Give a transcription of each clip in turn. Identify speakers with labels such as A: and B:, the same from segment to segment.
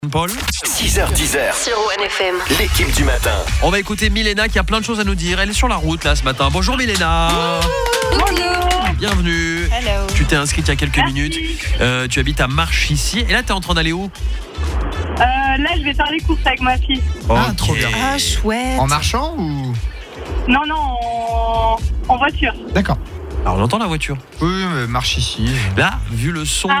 A: Paul
B: 6h10
C: sur ONFM.
B: l'équipe du matin.
A: On va écouter Milena qui a plein de choses à nous dire. Elle est sur la route là ce matin. Bonjour Milena.
C: Bonjour.
A: Bienvenue.
C: Hello.
A: Tu t'es inscrite il y a quelques minutes. Tu habites à Marchissy. Et là t'es en train d'aller où?
D: Là, je vais faire les courses avec ma fille.
A: Ok.
E: trop bien.
C: Ah, chouette.
E: En marchant ou...
D: Non, en voiture.
E: D'accord.
A: Alors on entend la voiture.
E: Oui, marche ici.
A: Là, vu le son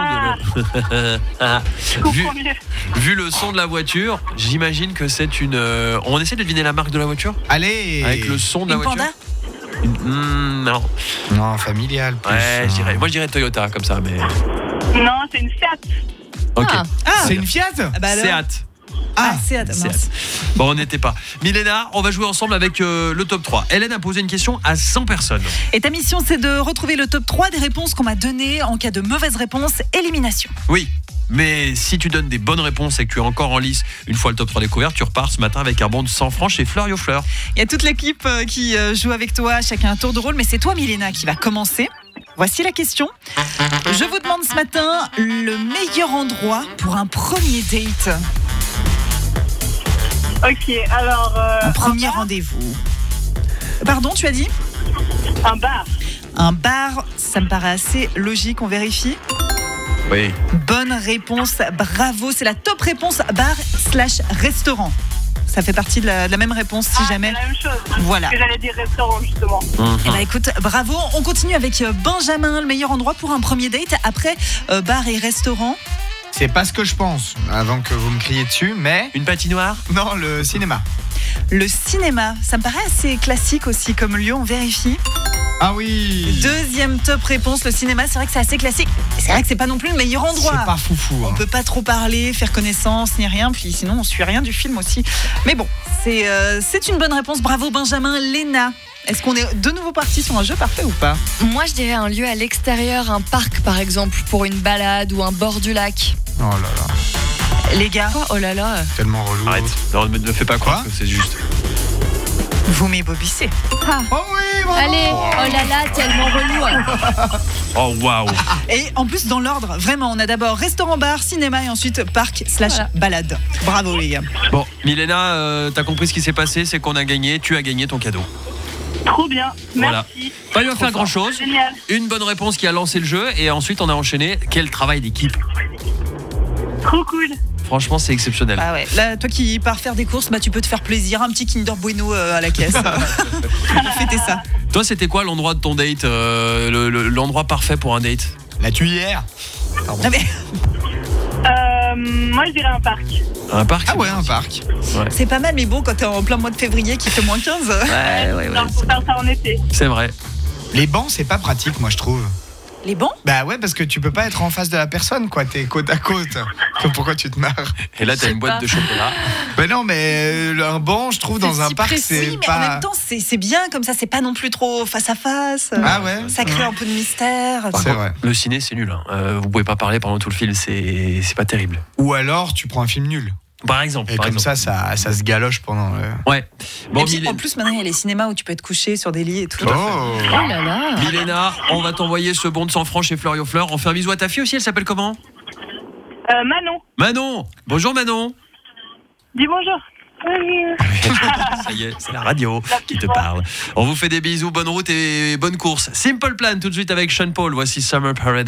D: Je comprends mieux.
A: vu le son de la voiture, j'imagine que c'est une. On essaie de deviner la marque de la voiture
E: Allez.
A: avec le son de la
C: Une
A: voiture.
C: Panda
A: Non.
E: Non, familial. Plus,
A: Ouais, moi je dirais Toyota comme ça, mais.
D: Non, c'est une Fiat.
A: Ok.
E: C'est une Fiat.
C: bah alors.
A: Seat.
C: Ah, Seat, mince.
A: Seat. Bon, on n'était pas. Milena, on va jouer ensemble avec le top 3. Hélène a posé une question à 100 personnes.
C: Et ta mission, c'est de retrouver le top 3 des réponses qu'on m'a données. En cas de mauvaise réponse, élimination.
A: Oui, mais si tu donnes des bonnes réponses et que tu es encore en lice une fois le top 3 découvert, tu repars ce matin avec un bon de 100 francs chez Fleur Fleur.
C: Il y a toute l'équipe qui joue avec toi, chacun un tour de rôle, mais c'est toi, Milena, qui va commencer. Voici la question. Je vous demande ce matin le meilleur endroit pour un premier date.
D: Ok, alors...
C: Un premier
D: bar,
C: rendez-vous. Pardon, tu as dit ?
D: Un bar.
C: Un bar, ça me paraît assez logique, on vérifie.
A: Oui.
C: Bonne réponse, bravo, c'est la top réponse, bar/restaurant. Ça fait partie de la même réponse si jamais.
D: C'est la même chose.
C: Voilà.
D: Que j'allais dire restaurant, justement.
C: Eh ben, écoute, bravo, on continue avec Benjamin, le meilleur endroit pour un premier date. Après, bar et restaurant.
E: C'est pas ce que je pense, avant que vous me criez dessus, mais...
A: Une patinoire?
E: Non, le cinéma.
C: Le cinéma, ça me paraît assez classique aussi comme lieu, on vérifie.
E: Ah oui.
C: Deuxième top réponse, le cinéma, c'est vrai que c'est assez classique. C'est vrai que c'est pas non plus le meilleur endroit.
E: C'est pas foufou.
C: On peut pas trop parler, faire connaissance ni rien, puis sinon on suit rien du film aussi. Mais bon, c'est une bonne réponse. Bravo Benjamin. Léna, est-ce qu'on est de nouveau parti sur un jeu parfait ou pas?
F: Moi, je dirais un lieu à l'extérieur, un parc par exemple, pour une balade ou un bord du lac.
E: Oh là là,
C: Les gars,
F: Oh là là.
E: tellement relou.
A: Arrête, non, ne me fais pas croire
E: Quoi
A: que c'est juste.
C: vous m'ébobissez.
F: Ah.
E: Oh oui, bravo.
F: Allez, oh là là, tellement relou.
A: Oh waouh.
C: Et en plus dans l'ordre, vraiment, on a d'abord restaurant-bar, cinéma et ensuite parc/balade. Bravo les gars.
A: Bon, Milena, t'as compris ce qui s'est passé, c'est qu'on a gagné, tu as gagné ton cadeau.
D: Trop bien.
A: Voilà.
D: Merci.
A: Pas eu à faire grand chose.
D: Génial.
A: Une bonne réponse qui a lancé le jeu et ensuite on a enchaîné. Quel travail d'équipe.
D: Trop cool.
A: Franchement, c'est exceptionnel.
C: Ah ouais, là toi qui pars faire des courses, bah tu peux te faire plaisir, un petit Kinder Bueno à la caisse. Fêter ça.
A: Toi, c'était quoi l'endroit de ton date, l'endroit parfait pour un date?
E: La tuyère.
C: Non, mais
D: Moi, je dirais un parc.
A: Un parc?
E: Ah ouais, un parc.
C: c'est pas mal, mais bon, quand t'es en plein mois de février qui fait moins 15.
A: Ouais,
D: Alors, faut faire ça en été.
A: c'est vrai.
E: Les bancs, c'est pas pratique, moi, je trouve.
C: Les bancs?
E: Bah ouais, parce que tu peux pas être en face de la personne, quoi. T'es côte à côte. Pourquoi tu te marres?
A: Et là, t'as une boîte de chocolat.
E: Bah non, mais un banc, je trouve, dans un
C: si
E: parc,
C: précis,
E: c'est
C: mais
E: pas...
C: en même temps, c'est bien comme ça, c'est pas non plus trop face à face.
E: Ah ouais.
C: Ça crée un peu de mystère.
E: C'est vrai.
A: Le ciné, c'est nul. Hein. Vous pouvez pas parler pendant tout le film, c'est pas terrible.
E: Ou alors, tu prends un film nul.
A: Par exemple.
E: Et
A: par
E: comme
A: exemple.
E: ça se galoche pendant...
A: Ouais. Bon,
C: Et puis, en plus, maintenant, il y a les cinémas où tu peux être couché sur des lits et tout.
E: Oh.
F: Oh là là.
A: Milena, on va t'envoyer ce bon de 100 francs chez Fleur Fleur. On fait un bisou à ta fille aussi, elle s'appelle comment?
D: Manon,
A: Manon. Bonjour Manon.
D: dis bonjour.
A: Ça y est, c'est la radio qui te parle. On vous fait des bisous, bonne route et bonne course. Simple Plan tout de suite avec Sean Paul. Voici Summer Parade.